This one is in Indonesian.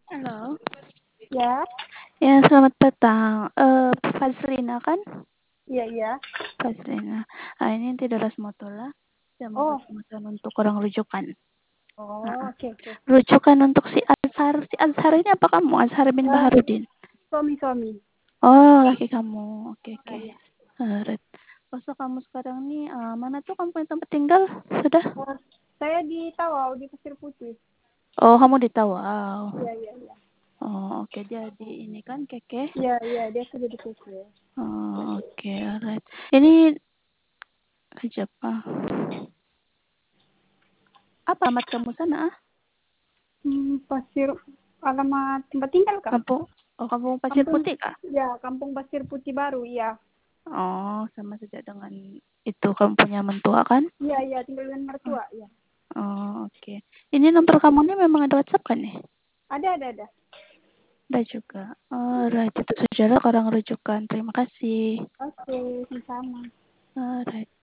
Halo. Ya, Ya, selamat petang. Fazlina kan? iya, iya. Fazlina. Ah, ini tidak Motola. Saya mau Oh, pesan untuk orang rujukan. oh, Nah, oke, oke. rujukan untuk si Azhar. Si Azhar ini apa kamu? Azhar bin Eh, Baharudin. suami-suami. Oh, laki kamu. Oke, Ah, oke. iya. Alright. Masa kamu sekarang nih, mana tuh kamu punya tempat tinggal? Sudah? Eh, saya di Tawau, di Pasir Putih. Oh, kamu di Tawau. Iya, iya, iya. Oh, oke. Jadi ini kan Keke. Iya, iya, dia sudah di Kuku. Oh, oke. Alright. Ini aja apa? Apa alamat kamu sana? Pasir, alamat tempat tinggal kah? Kampung, oh kampung Pasir Kampung, Putih kah? ya, Kampung Pasir Putih baru, iya. Oh, sama saja dengan itu kamu punya mentua kan? Iya, iya, tinggal dengan mertua, iya. Oh, oke. Ini nomor kamu ini memang ada WhatsApp kan nih? Ada. Ada juga. Alright, itu sajalah orang rujukan. Terima kasih. Oke, sama. Alright.